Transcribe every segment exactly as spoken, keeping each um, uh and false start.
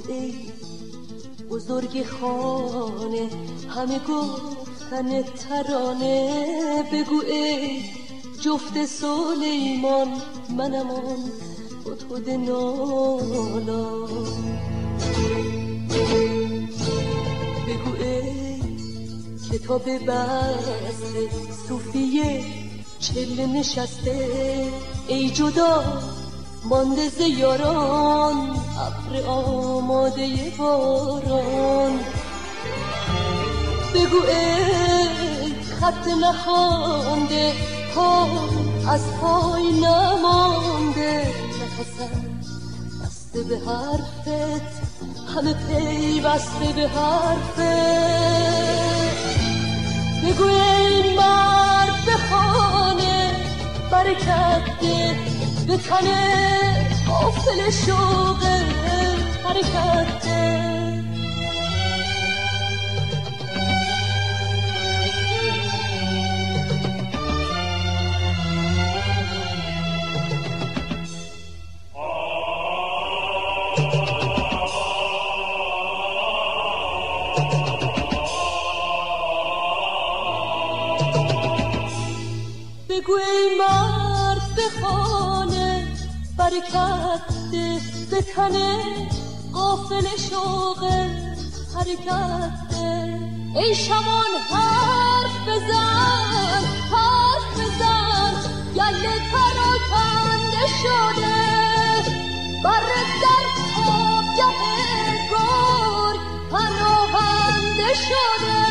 ای بزرگ خانه، همه گفتن ترانه. بگو ای جفت سلیمان، منم آن هدهد نالا. بگو ای کتاب بسته، صوفیه چله نشسته. ای جدا مانده ز یاران، ابر آماده باران. بگو ای خط نخوانده، پا از پای نمانده. نفسم بسته به حرفت، همه پیوسته به حرفت. بگو ای مرد به خانه، برکت ده به تنه، غافل شوق حرکت ده. بگو ای مرد به خانه، برکت ده به تنه، غافل شوق حرکت ده. ای شمان حرف بزن، حرف بزن، گله پراکنده شده. برت در آبگه گرگ پناهنده شده.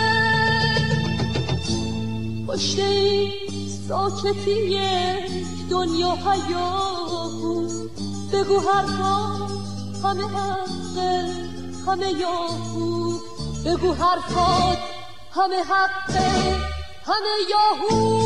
پشت این ساکتی یک دنیا حیاهو، بگو حرفا همه حقه همه یاهو. بگو حرفات همه حقه همه یاهو.